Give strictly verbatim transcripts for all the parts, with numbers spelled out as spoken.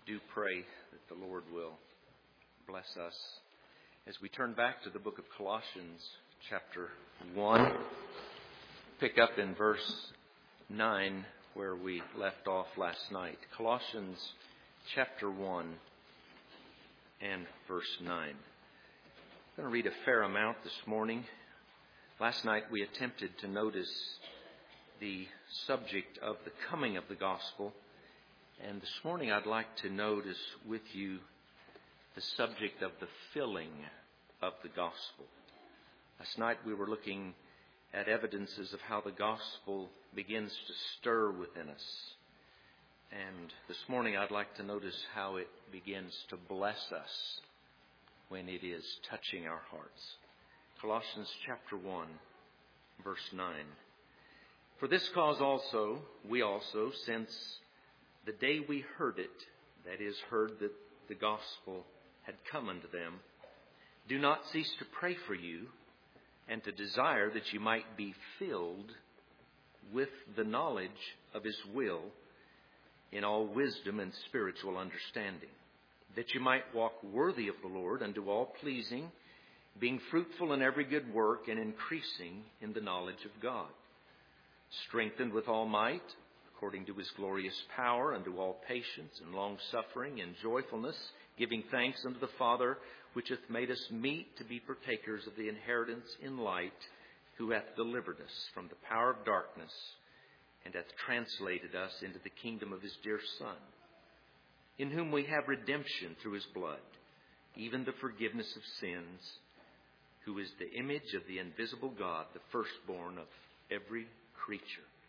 do pray that the Lord will bless us as we turn back to the book of Colossians, chapter one. Pick up in verse nine where we left off last night. Colossians chapter one and verse nine. I'm going to read a fair amount this morning. Last night we attempted to notice the subject of the coming of the gospel. And this morning I'd like to notice with you the subject of the filling of the gospel. Last night we were looking at evidences of how the gospel begins to stir within us. And this morning I'd like to notice how it begins to bless us when it is touching our hearts. Colossians chapter one, verse nine. For this cause also, we also, since the day we heard it, that is, heard that the gospel had come unto them, do not cease to pray for you and to desire that you might be filled with the knowledge of His will in all wisdom and spiritual understanding, that you might walk worthy of the Lord unto all pleasing, being fruitful in every good work and increasing in the knowledge of God, strengthened with all might, according to His glorious power, unto all patience and long-suffering and joyfulness, giving thanks unto the Father, which hath made us meet to be partakers of the inheritance in light, who hath delivered us from the power of darkness, and hath translated us into the kingdom of His dear Son, in whom we have redemption through His blood, even the forgiveness of sins, who is the image of the invisible God, the firstborn of every creature.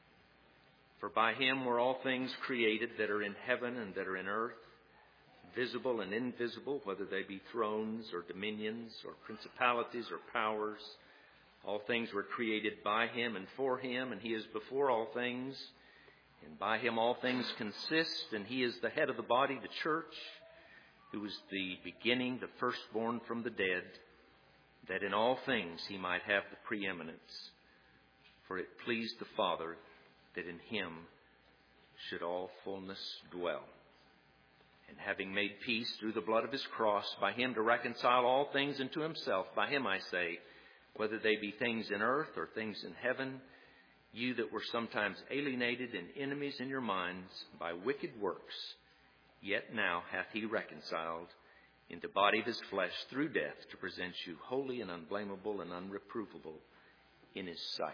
For by Him were all things created that are in heaven and that are in earth, visible and invisible, whether they be thrones or dominions or principalities or powers. All things were created by Him and for Him, and He is before all things. And by Him all things consist, and He is the head of the body, the church, who is the beginning, the firstborn from the dead, that in all things He might have the preeminence. For it pleased the Father that in Him should all fullness dwell. And having made peace through the blood of His cross, by Him to reconcile all things unto Himself, by Him I say, whether they be things in earth or things in heaven, you that were sometimes alienated and enemies in your minds by wicked works, yet now hath He reconciled in the body of His flesh through death, to present you holy and unblameable and unreprovable in His sight.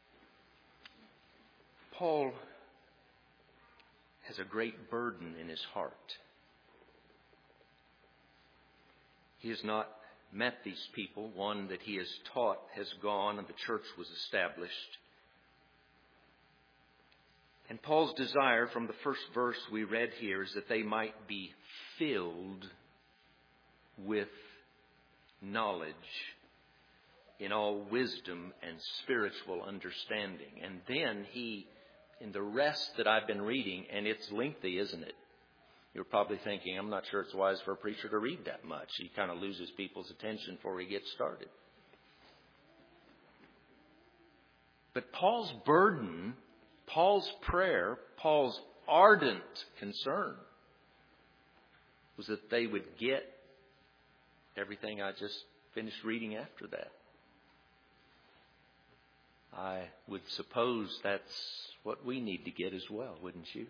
Paul has a great burden in his heart. He has not met these people. One that he has taught has gone and the church was established. And Paul's desire from the first verse we read here is that they might be filled with knowledge in all wisdom and spiritual understanding. And then he, in the rest that I've been reading, and it's lengthy, isn't it? You're probably thinking, I'm not sure it's wise for a preacher to read that much. He kind of loses people's attention before he gets started. But Paul's burden, Paul's prayer, Paul's ardent concern was that they would get everything I just finished reading after that. I would suppose that's what we need to get as well, wouldn't you?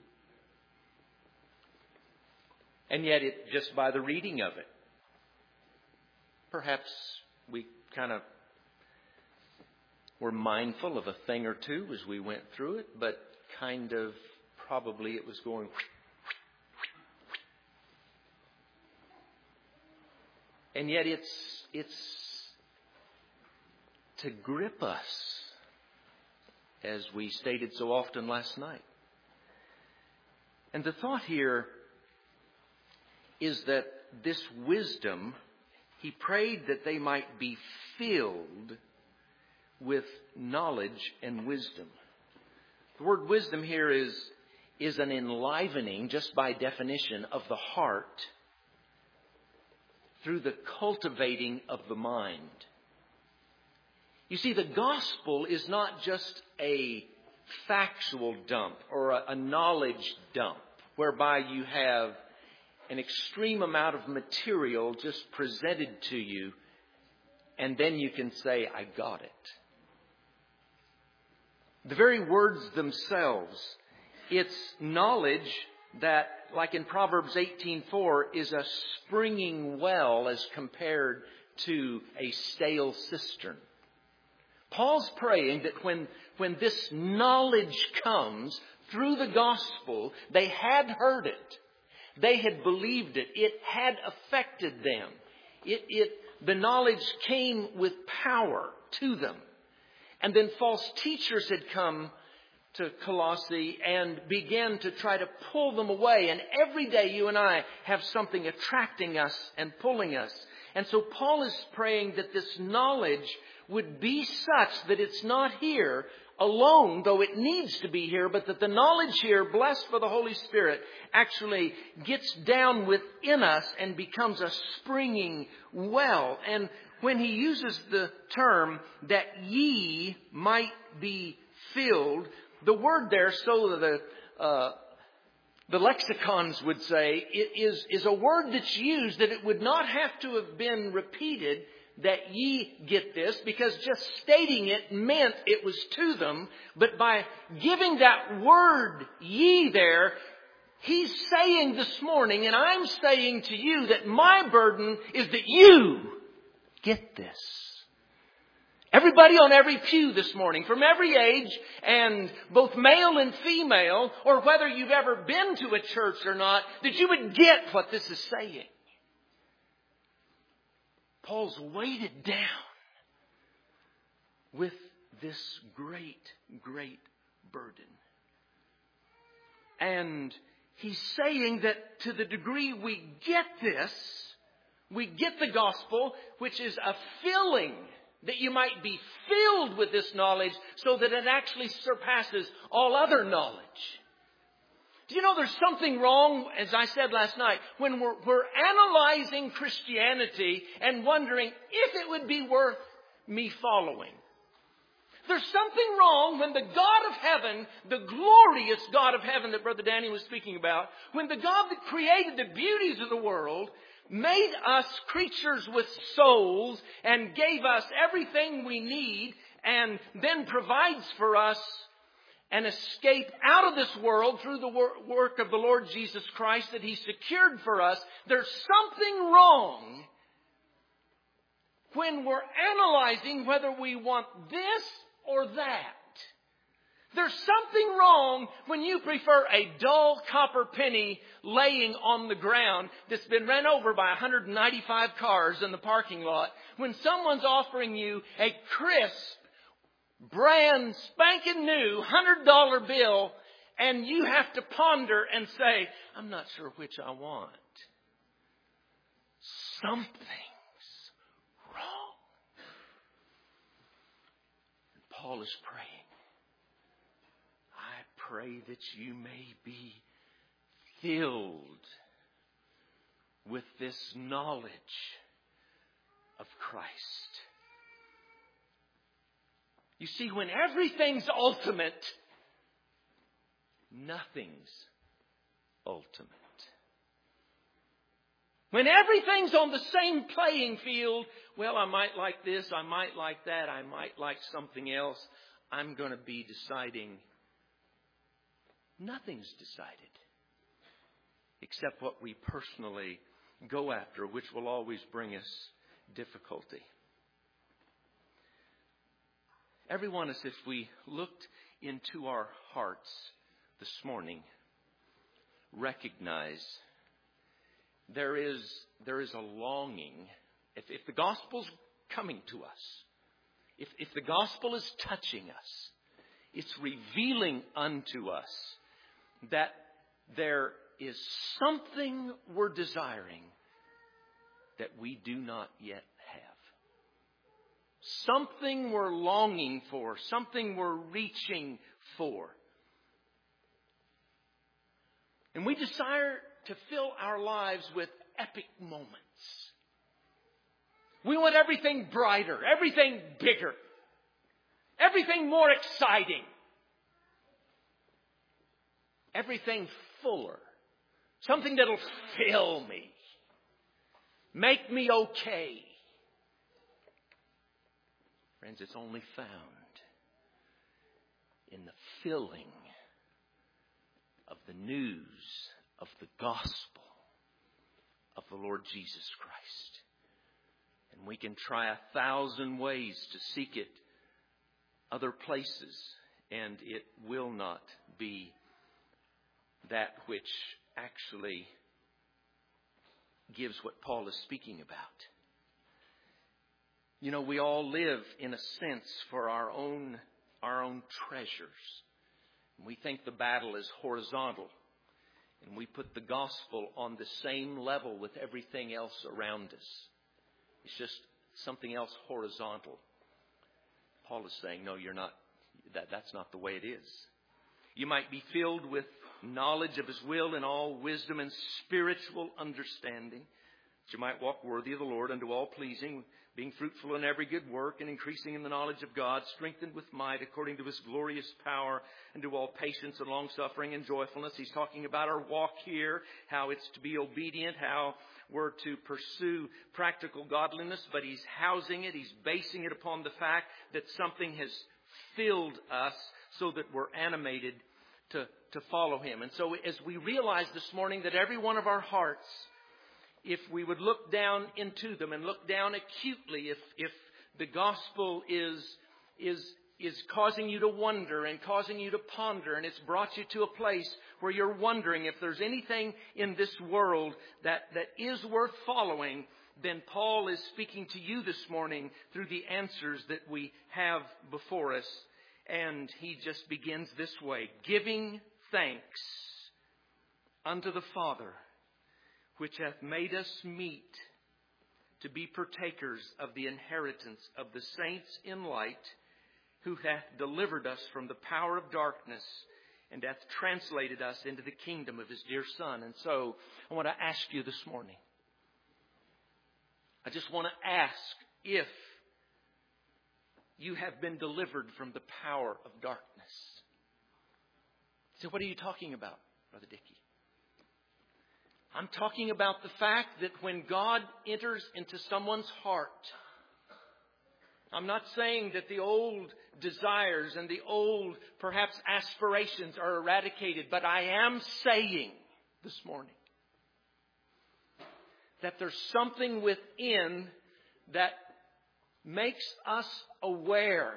And yet, it just by the reading of it, perhaps we kind of were mindful of a thing or two as we went through it, but kind of probably it was going. And yet, it's it's to grip us, as we stated so often last night. And the thought here is that this wisdom, he prayed that they might be filled with knowledge and wisdom. The word wisdom here is, is an enlivening, just by definition, of the heart through the cultivating of the mind. You see, the gospel is not just a factual dump or a, a knowledge dump whereby you have an extreme amount of material just presented to you, and then you can say, I got it. The very words themselves, it's knowledge that, like in Proverbs eighteen four, is a springing well as compared to a stale cistern. Paul's praying that when, when this knowledge comes through the gospel, they had heard it. They had believed it. It had affected them. It, it, the knowledge came with power to them. And then false teachers had come to Colossae and began to try to pull them away. And every day you and I have something attracting us and pulling us. And so Paul is praying that this knowledge would be such that it's not here alone, though it needs to be here, but that the knowledge here, blessed for the Holy Spirit, actually gets down within us and becomes a springing well. And when he uses the term that ye might be filled, the word there, so the uh, the lexicons would say, it is, is a word that's used that it would not have to have been repeated, that ye get this, because just stating it meant it was to them. But by giving that word ye there, he's saying this morning, and I'm saying to you, that my burden is that you get this. Everybody on every pew this morning, from every age, and both male and female, or whether you've ever been to a church or not, that you would get what this is saying. Paul's weighted down with this great, great burden. And he's saying that to the degree we get this, we get the gospel, which is a filling, that you might be filled with this knowledge so that it actually surpasses all other knowledge. Do you know there's something wrong, as I said last night, when we're, we're analyzing Christianity and wondering if it would be worth me following. There's something wrong when the God of heaven, the glorious God of heaven that Brother Danny was speaking about, when the God that created the beauties of the world made us creatures with souls and gave us everything we need and then provides for us an escape out of this world through the work of the Lord Jesus Christ that He secured for us. There's something wrong when we're analyzing whether we want this or that. There's something wrong when you prefer a dull copper penny laying on the ground that's been run over by one hundred ninety-five cars in the parking lot, when someone's offering you a crisp, brand spanking new one hundred dollar bill, and you have to ponder and say, I'm not sure which I want. Something's wrong. And Paul is praying, I pray that you may be filled with this knowledge of Christ. You see, when everything's ultimate, nothing's ultimate. When everything's on the same playing field, well, I might like this, I might like that, I might like something else. I'm going to be deciding. Nothing's decided except what we personally go after, which will always bring us difficulty. Everyone, as if we looked into our hearts this morning, recognize there is, there is a longing. If, if the gospel's coming to us, if, if the gospel is touching us, it's revealing unto us that there is something we're desiring that we do not yet have. Something we're longing for. Something we're reaching for. And we desire to fill our lives with epic moments. We want everything brighter, everything bigger, everything more exciting, everything fuller Something that'll fill me. Make me okay. Friends, it's only found in the filling of the news of the gospel of the Lord Jesus Christ. And we can try a thousand ways to seek it other places, and it will not be that which actually gives what Paul is speaking about. You know, we all live in a sense for our own our own treasures. We think the battle is horizontal, and we put the gospel on the same level with everything else around us. It's just something else horizontal. Paul is saying, no, you're not. That, that's not the way it is. You might be filled with knowledge of His will in all wisdom and spiritual understanding, that you might walk worthy of the Lord unto all pleasing, being fruitful in every good work and increasing in the knowledge of God, strengthened with might according to His glorious power, and to all patience and long-suffering and joyfulness. He's talking about our walk here, how it's to be obedient, how we're to pursue practical godliness, but he's housing it, he's basing it upon the fact that something has filled us so that we're animated to, to follow Him. And so as we realize this morning that every one of our hearts, if we would look down into them and look down acutely, if if the gospel is is is causing you to wonder and causing you to ponder, and it's brought you to a place where you're wondering if there's anything in this world that, that is worth following, then Paul is speaking to you this morning through the answers that we have before us. And he just begins this way: giving thanks unto the Father, which hath made us meet to be partakers of the inheritance of the saints in light, who hath delivered us from the power of darkness, and hath translated us into the kingdom of His dear Son. And so I want to ask you this morning, I just want to ask if you have been delivered from the power of darkness. So what are you talking about, Brother Dickey? I'm talking about the fact that when God enters into someone's heart, I'm not saying that the old desires and the old, perhaps, aspirations are eradicated, but I am saying this morning that there's something within that makes us aware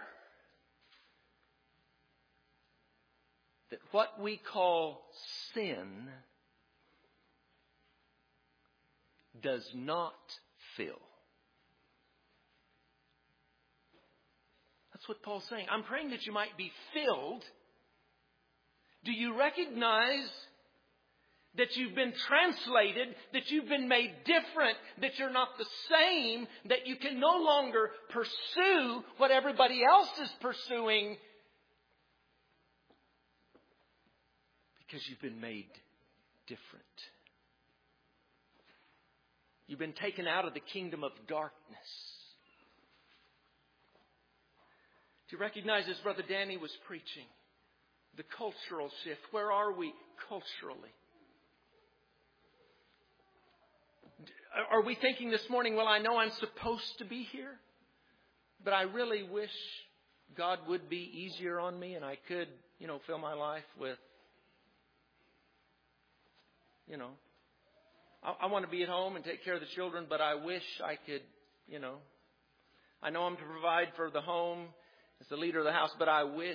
that what we call sin does not fill. That's what Paul's saying. I'm praying that you might be filled. Do you recognize that you've been translated, that you've been made different, that you're not the same, that you can no longer pursue what everybody else is pursuing because you've been made different? You've been taken out of the kingdom of darkness. Do you recognize, as Brother Danny was preaching, the cultural shift? Where are we culturally? Are we thinking this morning, well, I know I'm supposed to be here, but I really wish God would be easier on me and I could, you know, fill my life with, you know, I, I want to be at home and take care of the children, but I wish I could, you know, I know I'm to provide for the home as the leader of the house, but I wish.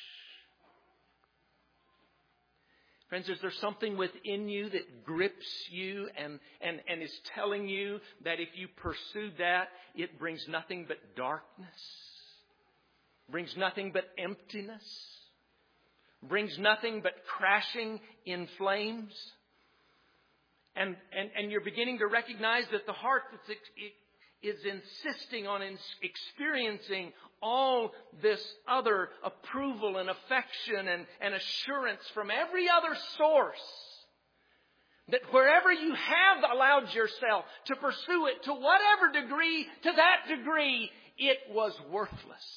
Friends, is there something within you that grips you and, and, and is telling you that if you pursue that, it brings nothing but darkness, brings nothing but emptiness, brings nothing but crashing in flames? And, and, and you're beginning to recognize that the heart that's ex- is insisting on experiencing all this other approval and affection and, and assurance from every other source, that wherever you have allowed yourself to pursue it to whatever degree, to that degree, it was worthless.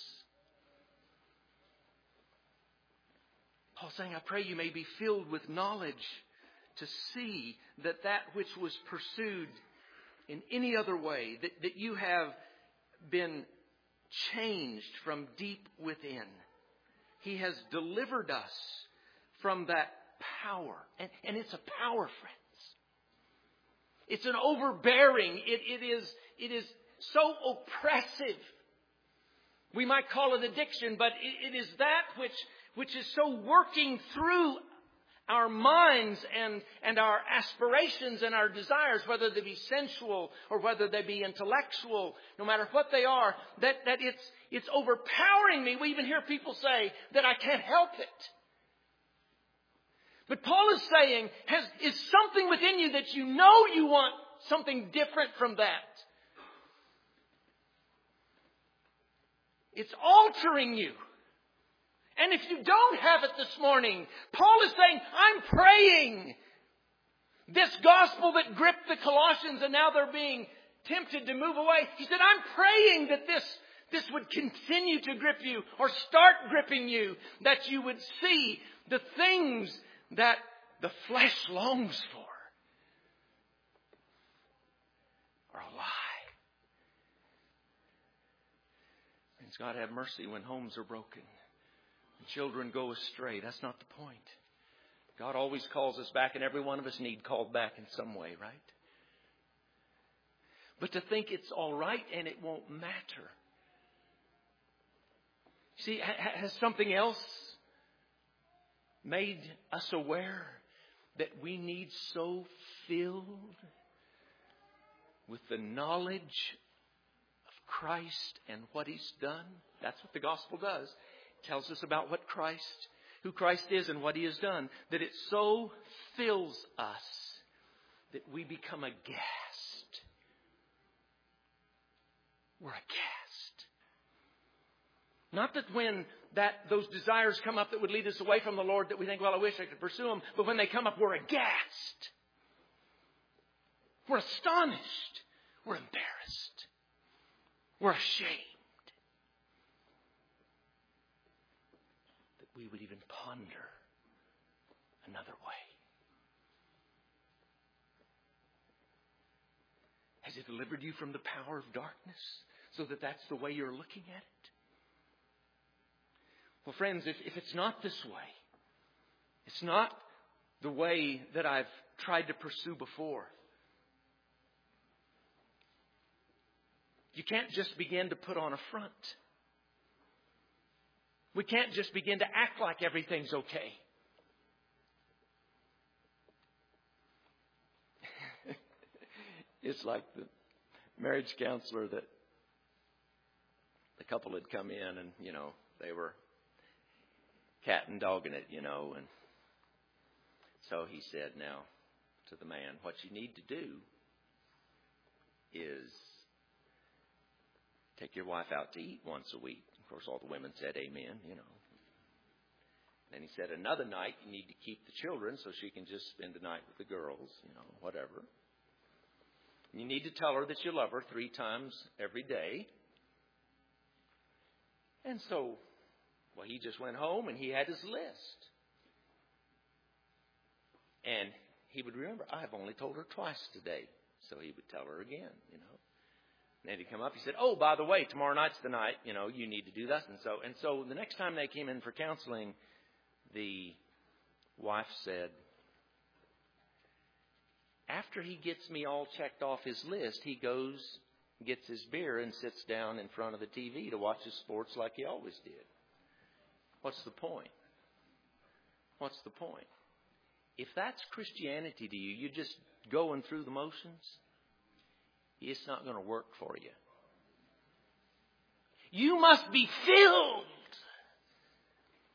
Paul's saying, I pray you may be filled with knowledge to see that that which was pursued in any other way, that, that you have been changed from deep within. He has delivered us from that power. And, and it's a power, friends. It's an overbearing. It, it is, it is so oppressive. We might call it addiction, but it, it is that which, which is so working through our minds and, and our aspirations and our desires, whether they be sensual or whether they be intellectual, no matter what they are, that, that it's, it's overpowering me. We even hear people say that I can't help it. But Paul is saying, has, is something within you that you know you want something different from that. It's altering you. And if you don't have it this morning, Paul is saying, I'm praying. This gospel that gripped the Colossians and now they're being tempted to move away. He said, I'm praying that this, this would continue to grip you or start gripping you. That you would see the things that the flesh longs for are a lie. Friends, God have mercy when homes are broken. Children go astray. That's not the point. God always calls us back, and every one of us need called back in some way, right? But to think it's all right and it won't matter. See, has something else made us aware that we need so filled with the knowledge of Christ and what He's done? That's what the gospel does. Tells us about what Christ, who Christ is and what He has done, that it so fills us that we become aghast. We're aghast. Not that when that those desires come up that would lead us away from the Lord that we think, well, I wish I could pursue them, but when they come up, we're aghast. We're astonished. We're embarrassed. We're ashamed. We would even ponder another way. Has it delivered you from the power of darkness so that that's the way you're looking at it? Well, friends, if, if it's not this way, it's not the way that I've tried to pursue before. You can't just begin to put on a front. We can't just begin to act like everything's okay. It's like the marriage counselor that the couple had come in and, you know, they were cat and dogging it, you know. And so he said, now, to the man, what you need to do is take your wife out to eat once a week. Of course, all the women said amen, you know. Then he said, another night you need to keep the children so she can just spend the night with the girls, you know, whatever. You need to tell her that you love her three times every day. And so, well, he just went home and he had his list. And he would remember, I've only told her twice today. So he would tell her again, you know. And then he'd come up, he said, oh, by the way, tomorrow night's the night, you know, you need to do that. And so, and so the next time they came in for counseling, the wife said, after he gets me all checked off his list, he goes, gets his beer and sits down in front of the T V to watch his sports like he always did. What's the point? What's the point? If that's Christianity to you, you're just going through the motions, it's not going to work for you. You must be filled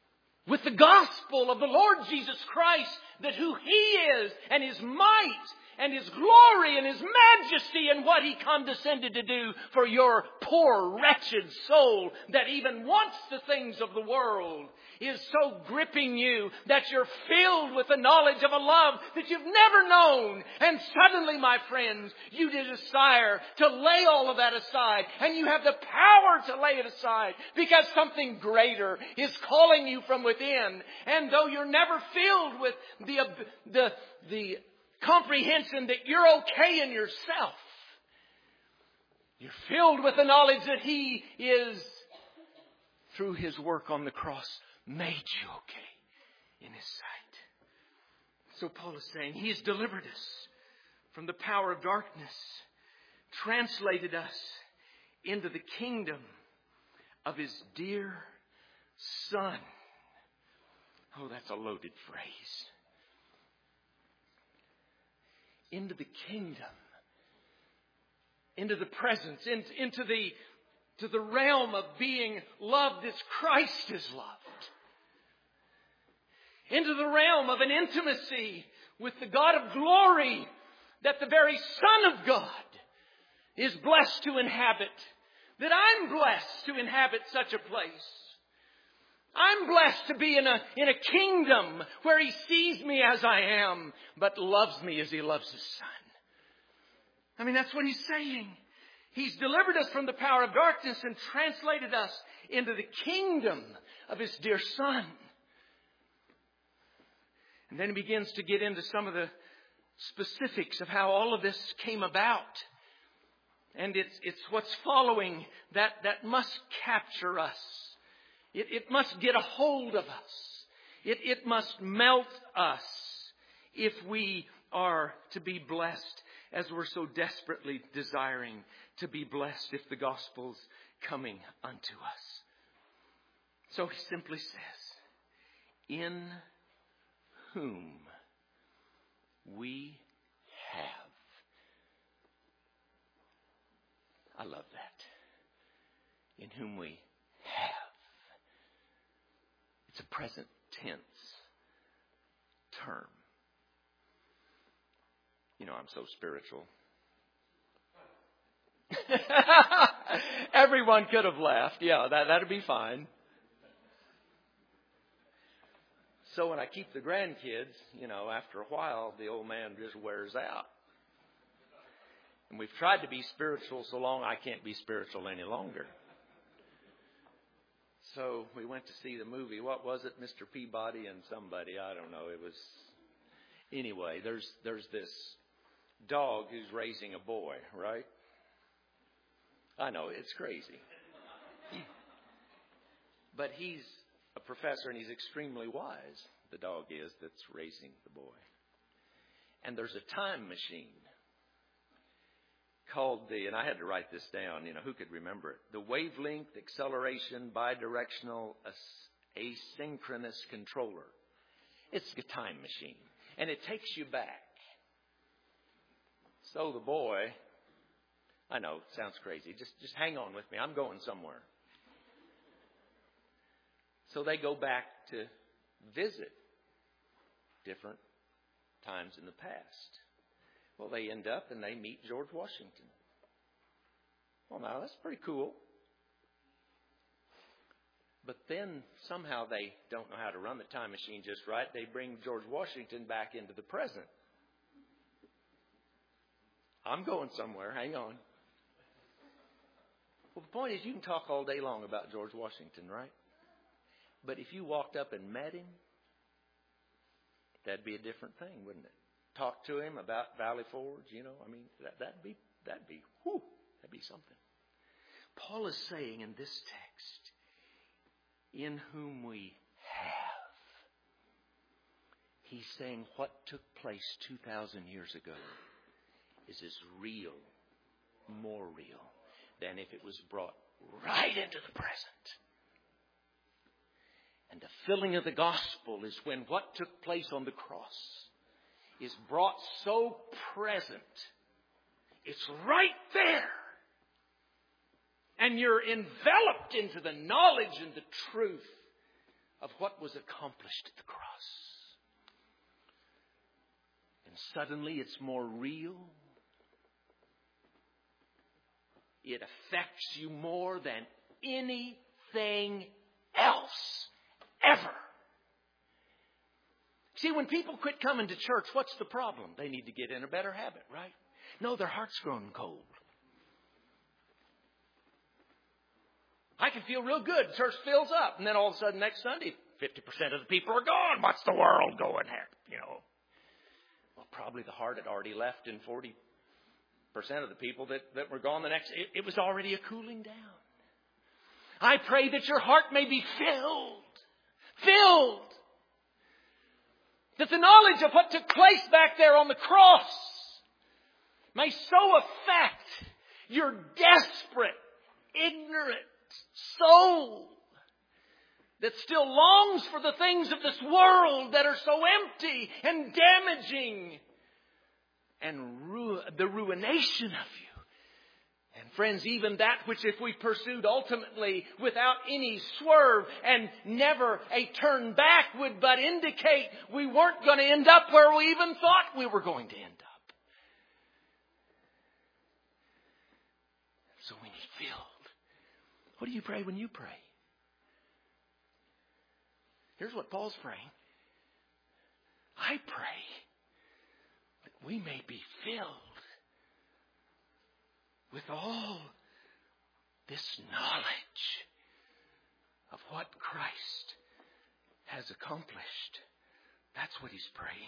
with the gospel of the Lord Jesus Christ, that who He is and His might and His glory and His majesty and what He condescended to do for your poor, wretched soul that even wants the things of the world is so gripping you that you're filled with the knowledge of a love that you've never known. And suddenly, my friends, you desire to lay all of that aside. And you have the power to lay it aside because something greater is calling you from within. And though you're never filled with the, the, the comprehension that you're okay in yourself, you're filled with the knowledge that He is, through His work on the cross, made you okay in His sight. So Paul is saying He has delivered us from the power of darkness, translated us into the kingdom of His dear Son. Oh, that's a loaded phrase. Into the kingdom, into the presence, into, into the, to the realm of being loved as Christ is loved. Into the realm of an intimacy with the God of glory that the very Son of God is blessed to inhabit. That I'm blessed to inhabit such a place. I'm blessed to be in a, in a kingdom where He sees me as I am, but loves me as He loves His Son. I mean, that's what He's saying. He's delivered us from the power of darkness and translated us into the kingdom of His dear Son. And then He begins to get into some of the specifics of how all of this came about. And it's, it's what's following that, that must capture us. It, it must get a hold of us. It, it must melt us if we are to be blessed as we're so desperately desiring to be blessed if the gospel's coming unto us. So He simply says, in whom we have. I love that. In whom we have. It's a present tense term. You know, I'm so spiritual. Everyone could have laughed. Yeah, that, that'd be fine. So when I keep the grandkids, you know, after a while, the old man just wears out. And we've tried to be spiritual so long, I can't be spiritual any longer. So we went to see the movie. What was it? Mister Peabody and somebody. I don't know. It was... Anyway, there's there's this dog who's raising a boy, right? I know, it's crazy. But he's a professor and he's extremely wise, the dog is, that's raising the boy. And there's a time machine called the, and I had to write this down, you know, who could remember it? The Wavelength Acceleration Bidirectional Asynchronous Controller. It's a time machine. And it takes you back. So the boy, I know, it sounds crazy. Just, just hang on with me. I'm going somewhere. So they go back to visit different times in the past. Well, they end up and they meet George Washington. Well, now, that's pretty cool. But then somehow they don't know how to run the time machine just right. They bring George Washington back into the present. I'm going somewhere. Hang on. Well, the point is you can talk all day long about George Washington, right? But if you walked up and met him, that'd be a different thing, wouldn't it? Talk to him about Valley Forge, you know. I mean, that, that'd be, that'd be, whew, that'd be something. Paul is saying in this text, in whom we have. He's saying what took place two thousand years ago is as real, more real, than if it was brought right into the present. And the filling of the gospel is when what took place on the cross is brought so present. It's right there. And you're enveloped into the knowledge and the truth of what was accomplished at the cross. And suddenly it's more real. It affects you more than anything else ever. See, when people quit coming to church, what's the problem? They need to get in a better habit, right? No, their heart's grown cold. I can feel real good. Church fills up. And then all of a sudden next Sunday, fifty percent of the people are gone. What's the world going at? You know. Well, probably the heart had already left in forty percent of the people that, that were gone the next. It, it was already a cooling down. I pray that your heart may be filled. Filled. That the knowledge of what took place back there on the cross may so affect your desperate, ignorant soul that still longs for the things of this world that are so empty and damaging and ru- the ruination of you. And friends, even that which if we pursued ultimately without any swerve and never a turn back would but indicate we weren't going to end up where we even thought we were going to end up. So we need filled. What do you pray when you pray? Here's what Paul's praying. I pray that we may be filled with all this knowledge of what Christ has accomplished. That's what he's praying.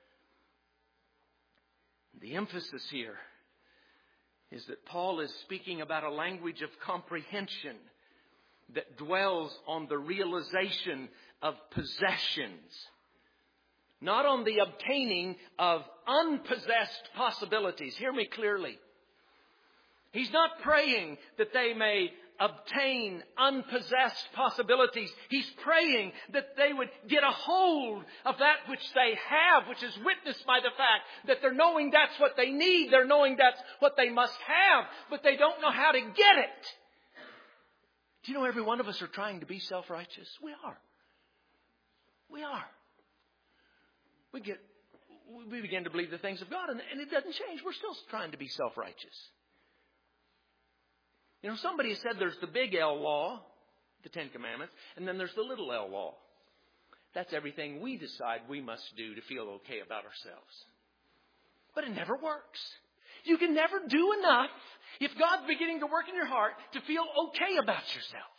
The emphasis here is that Paul is speaking about a language of comprehension that dwells on the realization of possessions, not on the obtaining of unpossessed possibilities. Hear me clearly. He's not praying that they may obtain unpossessed possibilities. He's praying that they would get a hold of that which they have, which is witnessed by the fact that they're knowing that's what they need. They're knowing that's what they must have, but they don't know how to get it. Do you know every one of us are trying to be self-righteous? We are. We are. We get, we begin to believe the things of God, and, and it doesn't change. We're still trying to be self-righteous. You know, somebody has said there's the big L law, the Ten Commandments, and then there's the little L law. That's everything we decide we must do to feel okay about ourselves. But it never works. You can never do enough if God's beginning to work in your heart to feel okay about yourself.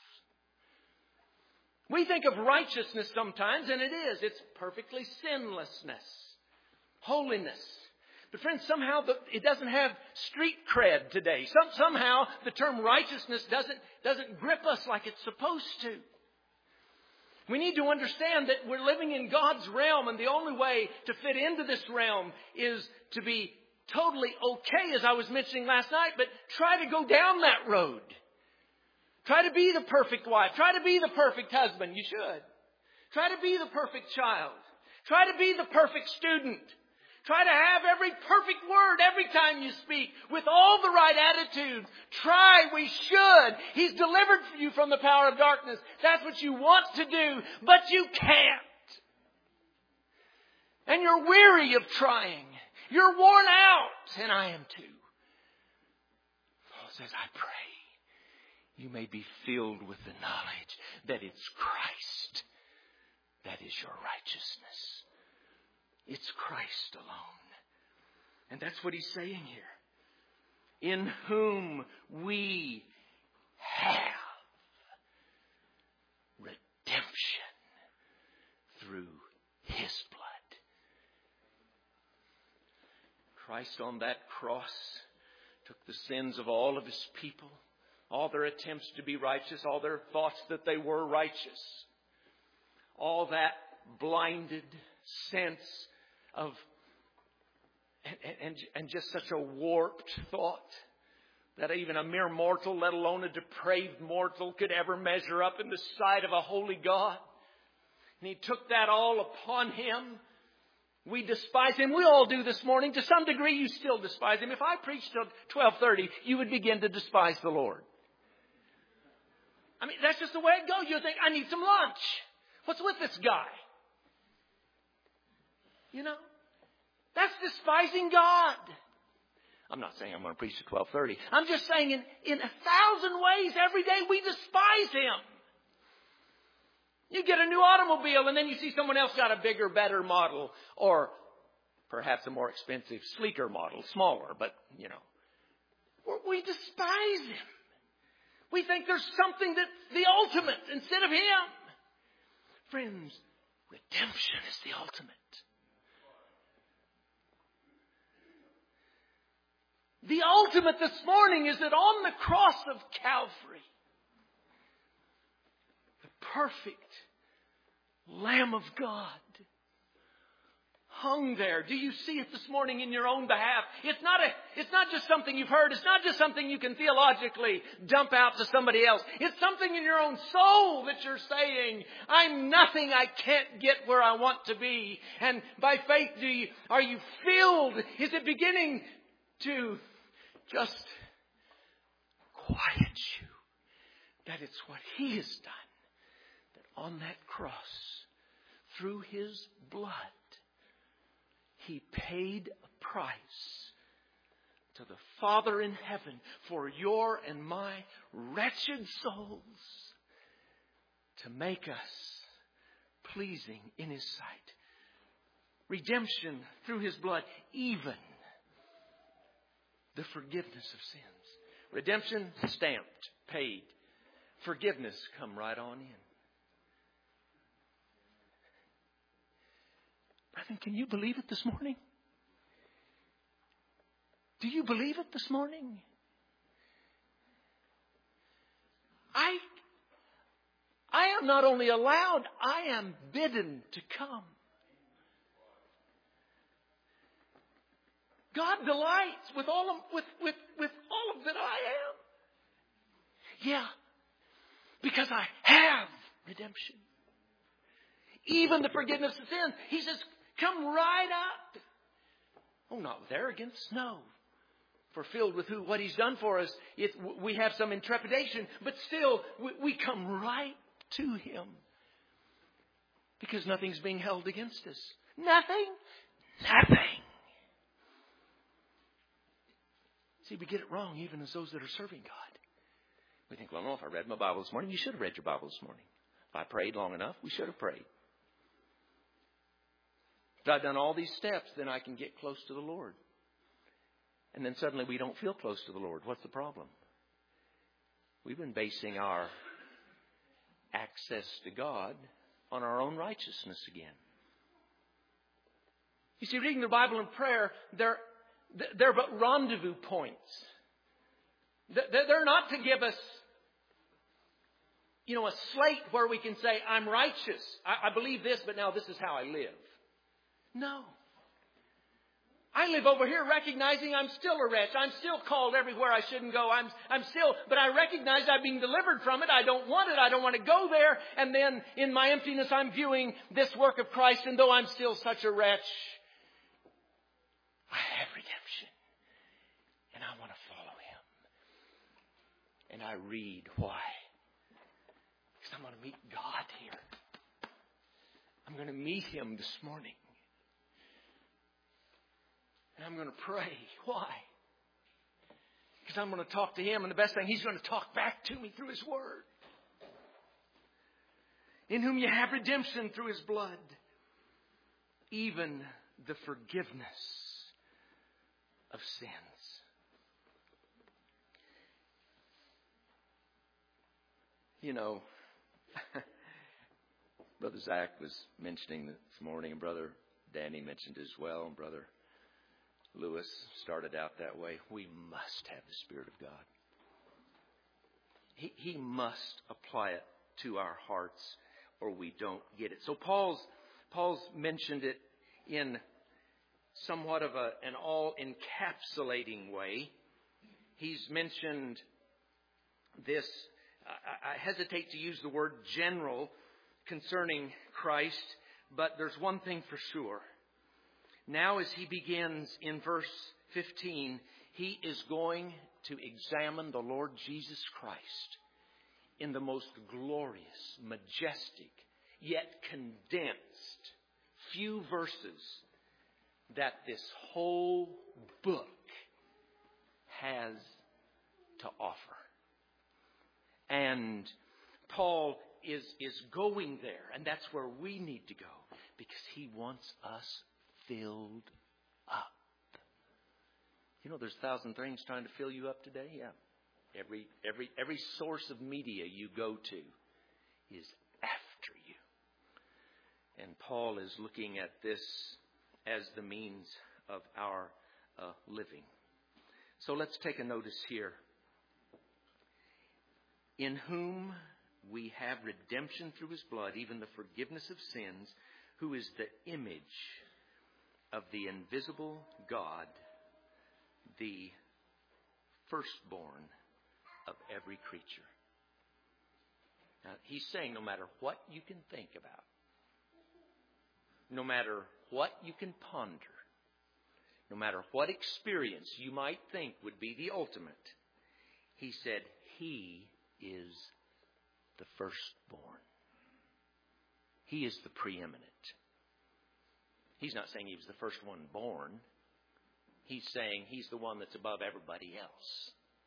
We think of righteousness sometimes, and it is. It's perfectly sinlessness, holiness. But friends, somehow the, it doesn't have street cred today. Some, somehow the term righteousness doesn't, doesn't grip us like it's supposed to. We need to understand that we're living in God's realm, and the only way to fit into this realm is to be totally okay, as I was mentioning last night, but try to go down that road. Try to be the perfect wife. Try to be the perfect husband. You should. Try to be the perfect child. Try to be the perfect student. Try to have every perfect word every time you speak with all the right attitudes. Try, we should. He's delivered you from the power of darkness. That's what you want to do, but you can't. And you're weary of trying. You're worn out, and I am too. Paul says, I pray you may be filled with the knowledge that it's Christ that is your righteousness. It's Christ alone. And that's what he's saying here. In whom we have redemption through his blood. Christ on that cross took the sins of all of his people, all their attempts to be righteous, all their thoughts that they were righteous, all that blinded sense of and, and, and just such a warped thought that even a mere mortal, let alone a depraved mortal, could ever measure up in the sight of a holy God. And he took that all upon him. We despise him. We all do this morning. To some degree, you still despise him. If I preached till twelve thirty, you would begin to despise the Lord. I mean, that's just the way it goes. You think, I need some lunch. What's with this guy? You know? That's despising God. I'm not saying I'm going to preach at twelve thirty. I'm just saying in, in a thousand ways every day we despise Him. You get a new automobile and then you see someone else got a bigger, better model, or perhaps a more expensive, sleeker model, smaller, but, you know. We despise Him. We think there's something that's the ultimate instead of Him. Friends, redemption is the ultimate. The ultimate this morning is that on the cross of Calvary, the perfect Lamb of God hung there. Do you see it this morning in your own behalf? It's not a, it's not just something you've heard. It's not just something you can theologically dump out to somebody else. It's something in your own soul that you're saying, I'm nothing. I can't get where I want to be. And by faith, do you, are you filled? Is it beginning to just quiet you that it's what He has done, that on that cross, through His blood, He paid a price to the Father in heaven for your and my wretched souls to make us pleasing in His sight. Redemption through His blood, even the forgiveness of sins. Redemption stamped, paid. Forgiveness come right on in. Brethren, can you believe it this morning? Do you believe it this morning? I, I am not only allowed, I am bidden to come. God delights with all of, with, with, with all of that I am. Yeah, because I have redemption. Even the forgiveness of sins. He says, come right up. Oh, not with arrogance, no. For filled with who, what He's done for us, it, we have some intrepidation, but still we, we come right to Him. Because nothing's being held against us. Nothing. Nothing. See, we get it wrong even as those that are serving God. We think, well, no, if I read my Bible this morning, you should have read your Bible this morning. If I prayed long enough, we should have prayed. If I've done all these steps, then I can get close to the Lord. And then suddenly we don't feel close to the Lord. What's the problem? We've been basing our access to God on our own righteousness again. You see, reading the Bible and prayer, they're, they're but rendezvous points. They're not to give us, you know, a slate where we can say, I'm righteous. I, I believe this, but now this is how I live. No. I live over here recognizing I'm still a wretch. I'm still called everywhere I shouldn't go. I'm, I'm still, but I recognize I'm being delivered from it. I don't want it. I don't want to go there. And then in my emptiness, I'm viewing this work of Christ. And though I'm still such a wretch, I have redemption. And I want to follow Him. And I read. Why? Because I'm going to meet God here. I'm going to meet Him this morning. And I'm going to pray. Why? Because I'm going to talk to Him, and the best thing, He's going to talk back to me through His Word. In whom you have redemption through His blood, even the forgiveness of sins. You know, Brother Zach was mentioning this morning, and Brother Danny mentioned as well, and Brother Lewis started out that way. We must have the Spirit of God. He, he must apply it to our hearts or we don't get it. So Paul's, Paul's mentioned it in somewhat of a, an all-encapsulating way. He's mentioned this, I, I hesitate to use the word general concerning Christ, but there's one thing for sure. Now as he begins in verse fifteen, he is going to examine the Lord Jesus Christ in the most glorious, majestic, yet condensed few verses that this whole book has to offer. And Paul is, is going there, and that's where we need to go, because he wants us filled up. You know, there's a thousand things trying to fill you up today. Yeah. Every, every, every source of media you go to is after you. And Paul is looking at this as the means of our uh, living. So let's take a notice here. In whom we have redemption through his blood, even the forgiveness of sins, who is the image of the invisible God, the firstborn of every creature. Now, he's saying no matter what you can think about, no matter what you can ponder, no matter what experience you might think would be the ultimate, he said he is the firstborn. He is the preeminent. He's not saying he was the first one born. He's saying he's the one that's above everybody else.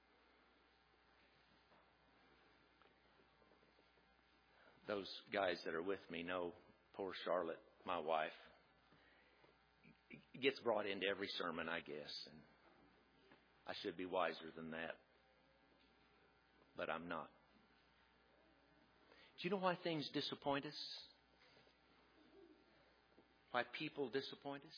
Those guys that are with me know poor Charlotte, my wife, gets brought into every sermon, I guess. And I should be wiser than that. But I'm not. Do you know why things disappoint us? Why people disappoint us?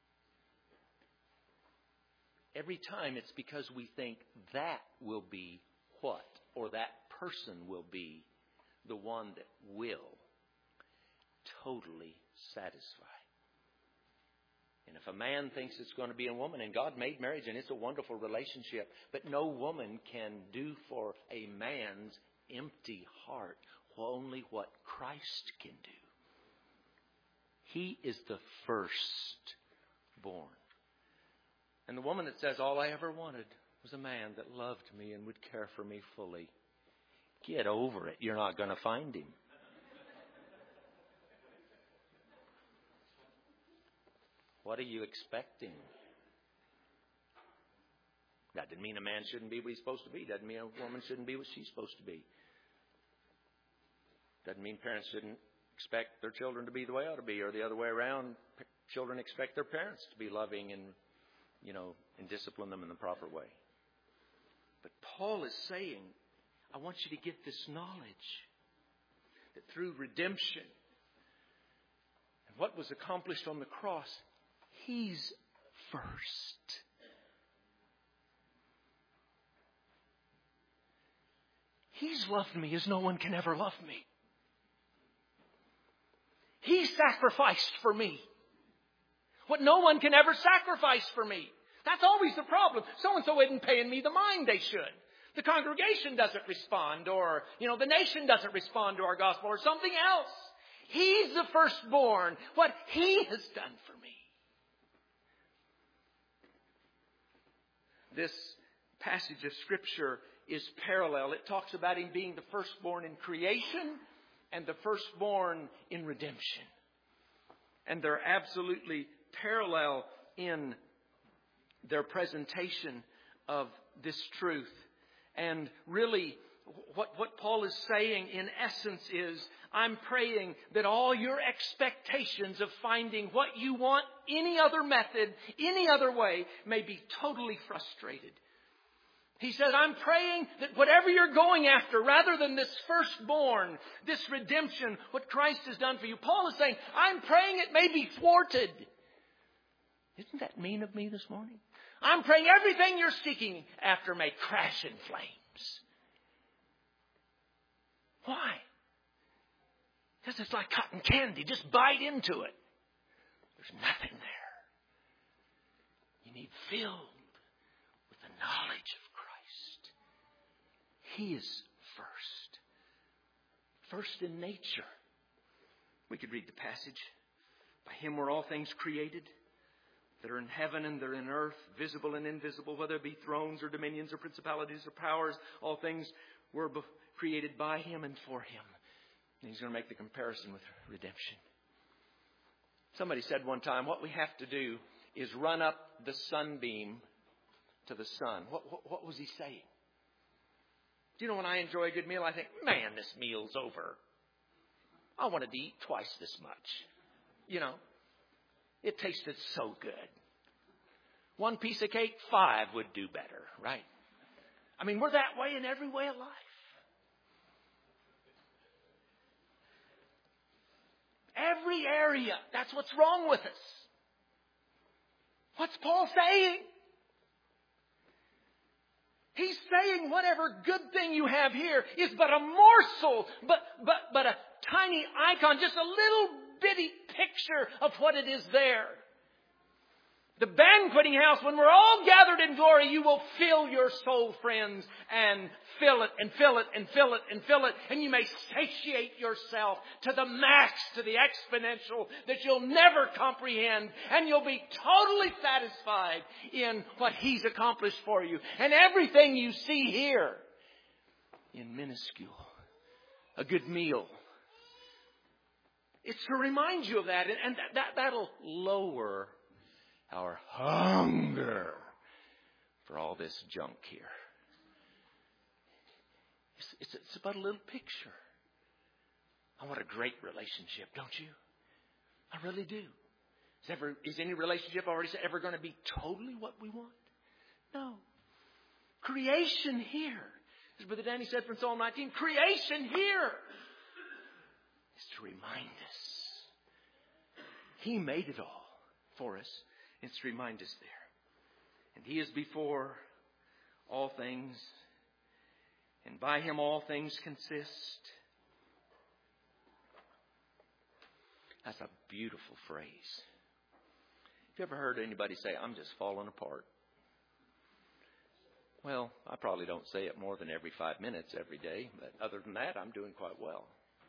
Every time it's because we think that will be what, or that person will be the one that will totally satisfy. And if a man thinks it's going to be a woman, and God made marriage and it's a wonderful relationship, but no woman can do for a man's empty heart only what Christ can do. He is the firstborn. And the woman that says, all I ever wanted was a man that loved me and would care for me fully. Get over it. You're not going to find him. What are you expecting? That doesn't mean a man shouldn't be what he's supposed to be. Doesn't mean a woman shouldn't be what she's supposed to be. Doesn't mean parents shouldn't expect their children to be the way they ought to be, or the other way around. Children expect their parents to be loving and, you know, and discipline them in the proper way. But Paul is saying, I want you to get this knowledge that through redemption and what was accomplished on the cross, he's first. He's loved me as no one can ever love me. He sacrificed for me what no one can ever sacrifice for me. That's always the problem. So-and-so isn't paying me the mind they should. The congregation doesn't respond, or, you know, the nation doesn't respond to our gospel, or something else. He's the firstborn. What he has done for me. This passage of Scripture is parallel. It talks about him being the firstborn in creation and the firstborn in redemption. And they're absolutely parallel in their presentation of this truth. And really, what, what Paul is saying in essence is, I'm praying that all your expectations of finding what you want any other method, any other way, may be totally frustrated. He says, I'm praying that whatever you're going after, rather than this firstborn, this redemption, what Christ has done for you, Paul is saying, I'm praying it may be thwarted. Isn't that mean of me this morning? I'm praying everything you're seeking after may crash in flames. Why? Because it's like cotton candy. Just bite into it. There's nothing there. You need filled with the knowledge of Christ. He is first. First in nature. We could read the passage. By him were all things created, that are in heaven and they're in earth, visible and invisible, whether it be thrones or dominions or principalities or powers. All things were created by him and for him. And he's going to make the comparison with redemption. Somebody said one time, what we have to do is run up the sunbeam to the sun. What, what, what was he saying? Do you know, when I enjoy a good meal, I think, man, this meal's over. I wanted to eat twice this much. You know, it tasted so good. One piece of cake, five would do better, right? I mean, we're that way in every way of life. Every area. That's what's wrong with us. What's Paul saying? He's saying whatever good thing you have here is but a morsel, but, but, but a tiny icon, just a little bitty picture of what it is there. The banqueting house, when we're all gathered in glory, you will fill your soul, friends, and fill it and fill it and fill it and fill it. And you may satiate yourself to the max, to the exponential that you'll never comprehend. And you'll be totally satisfied in what He's accomplished for you. And everything you see here in minuscule, a good meal, it's to remind you of that. And that, that, that'll lower our hunger for all this junk here. It's, it's, it's about a little picture. I want a great relationship, don't you? I really do. Is, ever, is any relationship already ever going to be totally what we want? No. Creation here, as Brother Danny said from Psalm nineteen, creation here is to remind us. He made it all for us. It's to remind us there. And He is before all things, and by Him all things consist. That's a beautiful phrase. Have you ever heard anybody say, I'm just falling apart? Well, I probably don't say it more than every five minutes every day, but other than that, I'm doing quite well.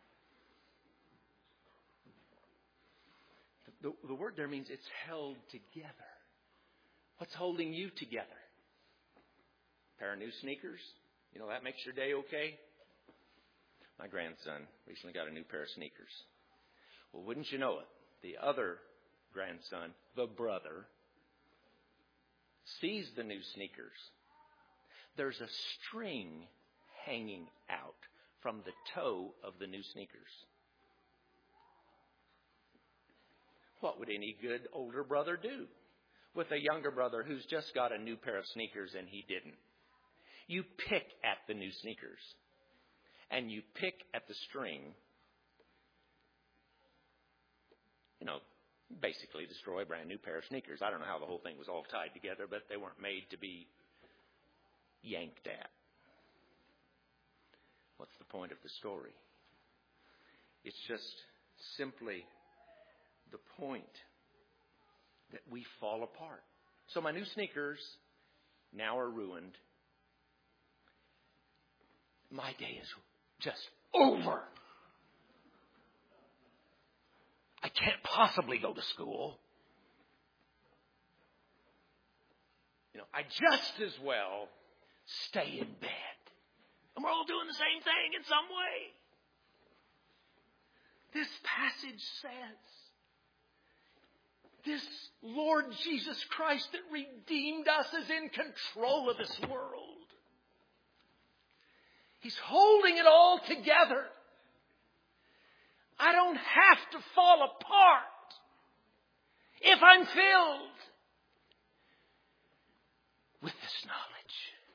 The, the word there means it's held together. What's holding you together? A pair of new sneakers? You know, that makes your day okay? My grandson recently got a new pair of sneakers. Well, wouldn't you know it? The other grandson, the brother, sees the new sneakers. There's a string hanging out from the toe of the new sneakers. What would any good older brother do with a younger brother who's just got a new pair of sneakers and he didn't? You pick at the new sneakers. And you pick at the string. You know, basically destroy a brand new pair of sneakers. I don't know how the whole thing was all tied together, but they weren't made to be yanked at. What's the point of the story? It's just simply the point that we fall apart. So my new sneakers now are ruined. My day is just over. I can't possibly go to school. You know, I just as well stay in bed. And we're all doing the same thing in some way. This passage says, this Lord Jesus Christ that redeemed us is in control of this world. He's holding it all together. I don't have to fall apart if I'm filled with this knowledge.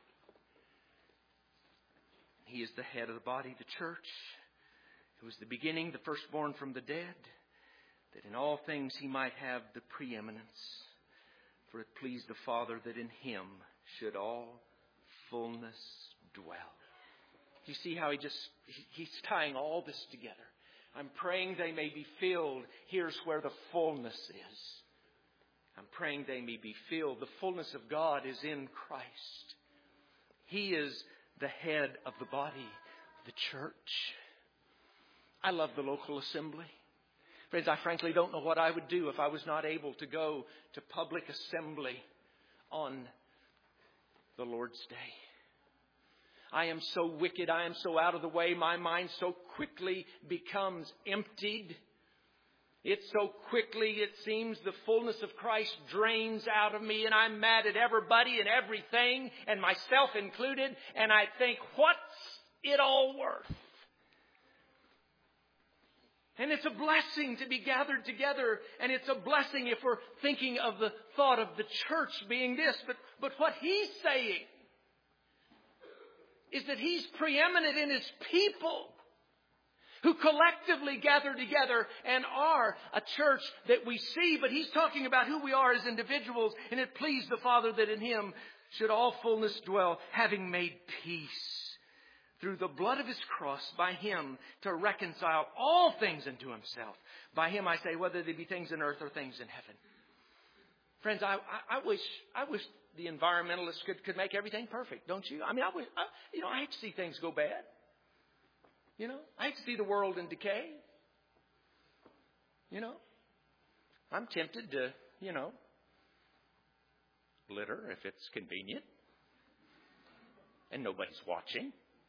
He is the head of the body, the church, who was the beginning, the firstborn from the dead, that in all things He might have the preeminence. For it pleased the Father that in Him should all fullness dwell. Do you see how he just, he's tying all this together? I'm praying they may be filled. Here's where the fullness is. I'm praying they may be filled. The fullness of God is in Christ. He is the head of the body, the church. I love the local assembly. Friends, I frankly don't know what I would do if I was not able to go to public assembly on the Lord's Day. I am so wicked. I am so out of the way. My mind so quickly becomes emptied. It so quickly, it seems, the fullness of Christ drains out of me, and I'm mad at everybody and everything, and myself included, and I think, what's it all worth? And it's a blessing to be gathered together, and it's a blessing if we're thinking of the thought of the church being this. But, but what he's saying is that he's preeminent in his people, who collectively gather together and are a church that we see. But he's talking about who we are as individuals. And it pleased the Father that in him should all fullness dwell, having made peace through the blood of his cross, by him to reconcile all things unto himself. By him, I say, whether they be things in earth or things in heaven. Friends, I, I, I wish I wish the environmentalists could, could make everything perfect, don't you? I mean, I, wish, I, you know, I hate to see things go bad. You know, I hate to see the world in decay. You know, I'm tempted to, you know, litter if it's convenient and nobody's watching.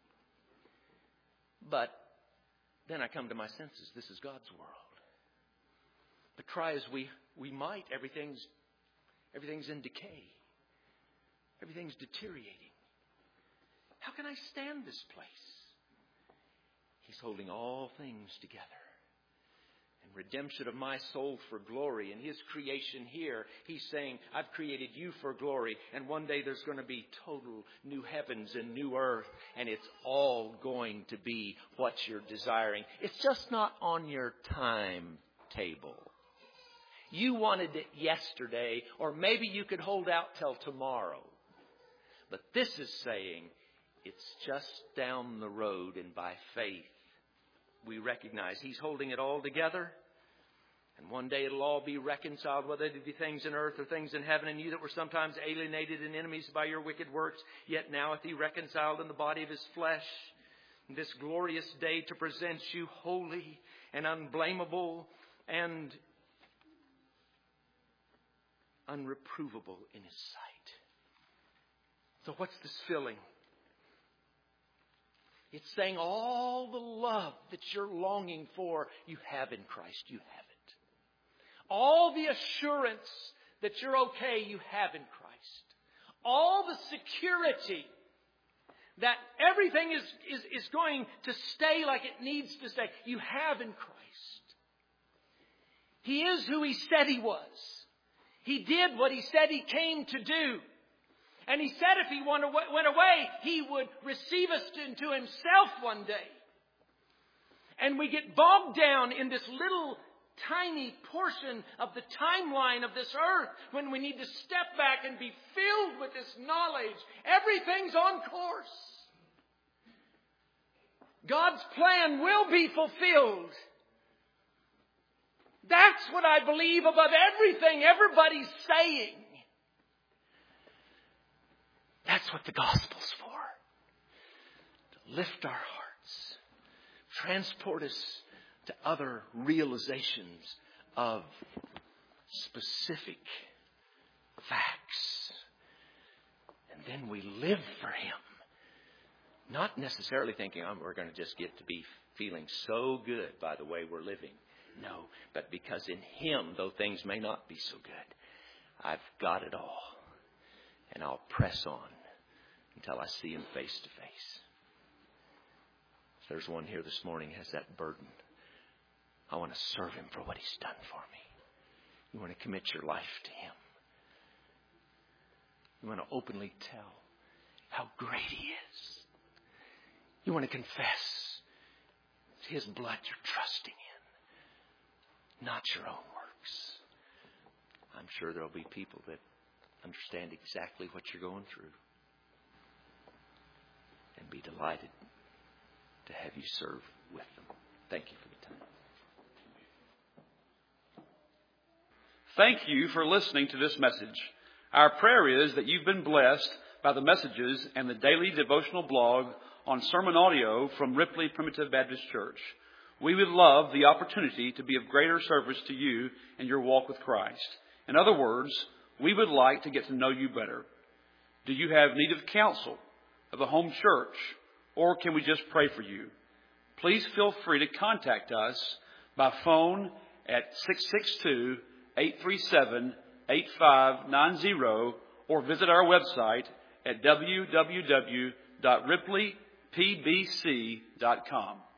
But then I come to my senses. This is God's world. But try as we, we might, everything's, everything's in decay. Everything's deteriorating. How can I stand this place? He's holding all things together. And redemption of my soul for glory. And his creation here, he's saying, I've created you for glory. And one day there's going to be total new heavens and new earth. And it's all going to be what you're desiring. It's just not on your timetable. You wanted it yesterday, or maybe you could hold out till tomorrow. But this is saying, it's just down the road, and by faith, we recognize he's holding it all together. And one day it'll all be reconciled, whether it be things in earth or things in heaven. And you that were sometimes alienated and enemies by your wicked works, yet now hath he reconciled in the body of his flesh this glorious day to present you holy and unblameable and unreprovable in his sight. So what's this filling? It's saying all the love that you're longing for, you have in Christ. You have it. All the assurance that you're okay, you have in Christ. All the security that everything is, is, is going to stay like it needs to stay, you have in Christ. He is who he said he was. He did what he said he came to do. And he said if he went away, he would receive us into himself one day. And we get bogged down in this little tiny portion of the timeline of this earth when we need to step back and be filled with this knowledge. Everything's on course. God's plan will be fulfilled. That's what I believe above everything everybody's saying. That's what the gospel's for. To lift our hearts. Transport us to other realizations of specific facts. And then we live for him. Not necessarily thinking, oh, we're going to just get to be feeling so good by the way we're living. No, but because in him, though things may not be so good, I've got it all. And I'll press on until I see him face to face. If there's one here this morning who has that burden, I want to serve him for what he's done for me. You want to commit your life to him. You want to openly tell how great he is. You want to confess it's his blood you're trusting in, not your own works. I'm sure there'll be people that understand exactly what you're going through and be delighted to have you serve with them. Thank you for the time. Thank you for listening to this message. Our prayer is that you've been blessed by the messages and the daily devotional blog on sermon audio from Ripley Primitive Baptist Church. We would love the opportunity to be of greater service to you in your walk with Christ. In other words, we would like to get to know you better. Do you have need of counsel, of a home church, or can we just pray for you? Please feel free to contact us by phone at six six two, eight three seven, eight five nine zero or visit our website at w w w dot ripley p b c dot com.